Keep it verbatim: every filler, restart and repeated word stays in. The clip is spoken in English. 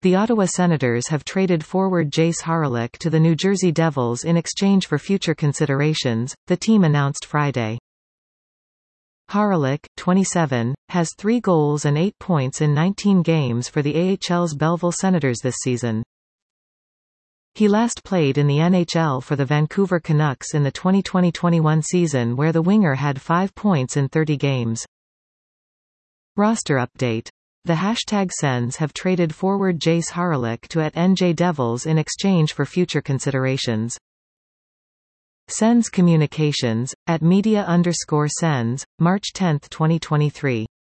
The Ottawa Senators have traded forward Jace Haralick to the New Jersey Devils in exchange for future considerations, the team announced Friday. Haralick, twenty-seven, has three goals and eight points in nineteen games for the A H L's Belleville Senators this season. He last played in the N H L for the Vancouver Canucks in the twenty twenty twenty-one season, where the winger had five points in thirty games. Roster update. The hashtag Sens have traded forward Jace Haralick to at N J Devils in exchange for future considerations. Sens Communications, at media underscore Sens, March tenth twenty twenty-three.